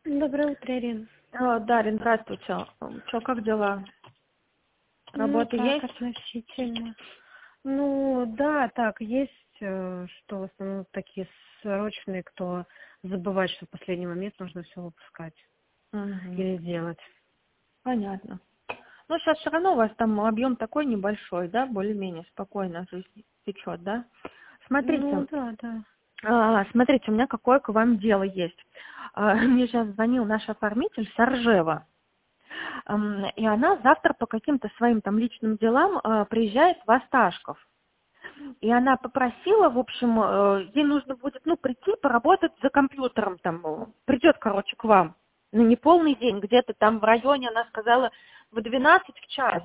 Доброе утро, Ирина. Дарин, здравствуйте. Что, как дела? Работа Так, есть? относительно. Да, так, есть, что в основном такие срочные, кто забывает, что в последний момент нужно все выпускать Мгм. или делать. Понятно. Ну, сейчас все равно у вас там объем такой небольшой, да, более-менее спокойно жизнь течет, да? Смотрите, Да. смотрите, у меня какое к вам дело есть. Мне сейчас звонил наш оформитель Саржева, и она завтра по каким-то своим там личным делам приезжает в Осташков. И она попросила, в общем, ей нужно будет, прийти, поработать за компьютером там, придет, короче, к вам на неполный день, где-то там в районе, она сказала, в 12 в час.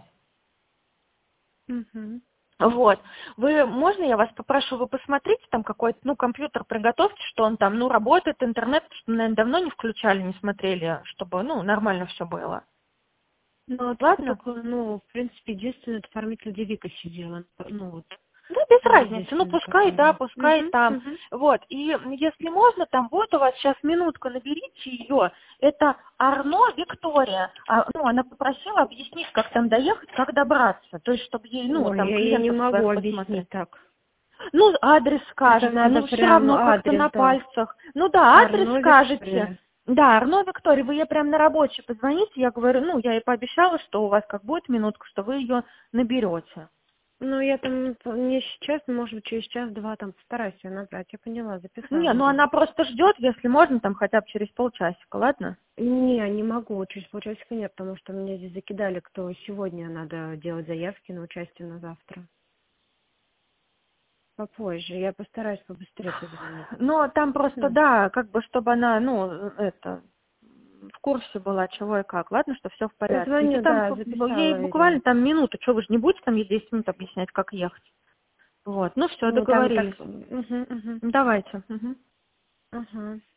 Мгм. Вот. Можно я вас попрошу, вы посмотрите там какой-то, компьютер приготовьте, что он там, работает, интернет, что, наверное, давно не включали, не смотрели, чтобы, нормально все было. Ладно? Только, в принципе, единственный оформитель, где Вика сидела. Да, без разницы. Единственный, Пускай, да, который. пускай там. Мгм. Вот. И если можно, там вот у вас сейчас минутку, наберите ее. Это Арно Виктория. Она попросила объяснить, как там доехать, как добраться. То есть, чтобы ей, Ой, там я не клиентов могу своих посмотреть посмотреть. так. Адрес Это скажете, надо все прям равно как-то адрес, на да. пальцах. Да, адрес Арно скажете. Виктория. Да, Арно Виктория, вы ей прям на рабочий позвоните. Я говорю, я ей пообещала, что у вас как будет минутка, что вы ее наберете. Я там не сейчас, может быть, через час-два там постараюсь ее набрать. Я поняла, Не, записала. она просто ждет, если можно, там хотя бы через полчасика, ладно? Не могу, через полчасика нет, потому что меня здесь закидали, кто сегодня надо делать заявки на участие на завтра. Попозже, я постараюсь побыстрее позвонить. Там просто, Ну, да, как бы, чтобы она, в курсе была, чего и как, ладно, что все в порядке. позвоню, Если там, да, ей записала, буквально Ирина. там минуту, что вы же не будете там ей 10 минут объяснять, как ехать. Вот, все, Там так, договорились. угу. Давайте. Мгм. Ага.